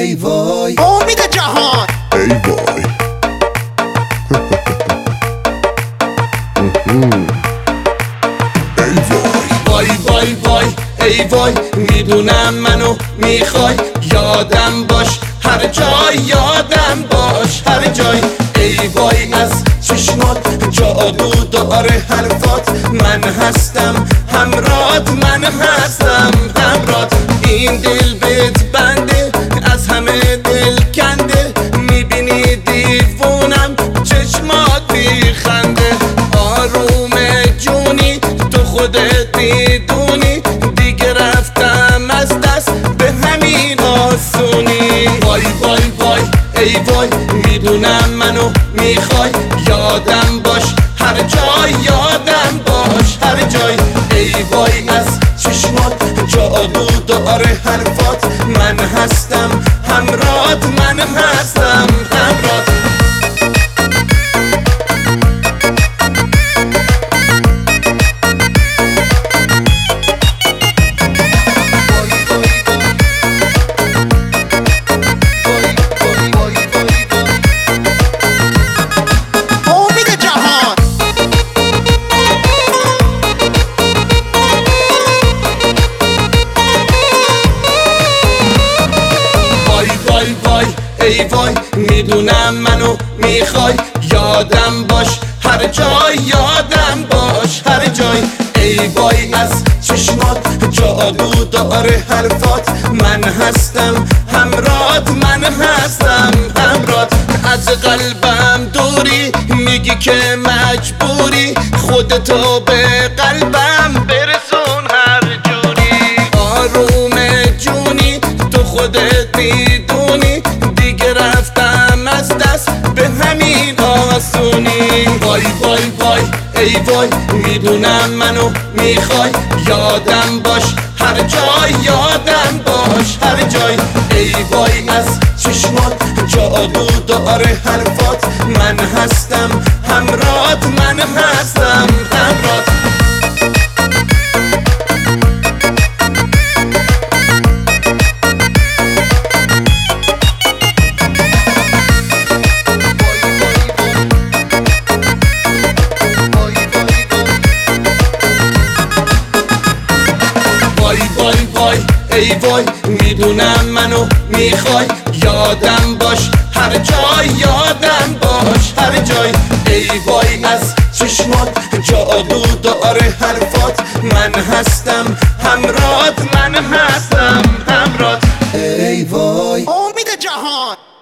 ای وای امید جهان ای وای ای وای وای وای وای ای وای میدونم منو میخوای یادم باش هر جای یادم باش هر جای ای وای از چشمات جادو داره حرفات من هستم همرات من هستم همرات این دل بهت بنده از همه دل کنده میبینی دیوونم چشمات بیخنده آروم جونی تو خودت میدونی دیگه رفتم از دست به همین آسونی وای وای وای ای وای میدونم منو میخوای یادم باش هر جای یادم باش هر جای ای وای از چشمات جادو داره حرفات من هستم همرات من هستم همرات ای وای میدونم منو میخوای یادم باش هر جای یادم باش هر جای ای وای از چشمات جادو داره حرفات من هستم همرات من هستم همرات از قلبم دوری میگی که مجبوری خودتو به قلبم برسون هر جوری آروم جونی تو خودت میدونی دیگه رفتم از دست به همین آسونی وای وای وای ای وای میدونم منو میخوای یادم باش هر جای یادم باش هر جای ای وای از چشمات جادو داره حرفات من هستم همرات من هستم همرات ای وای میدونم منو میخوای یادم باش هر جای یادم باش هر جای ای وای از چشمات جادو داره حرفات من هستم همرات من هستم همرات ای وای امید جهان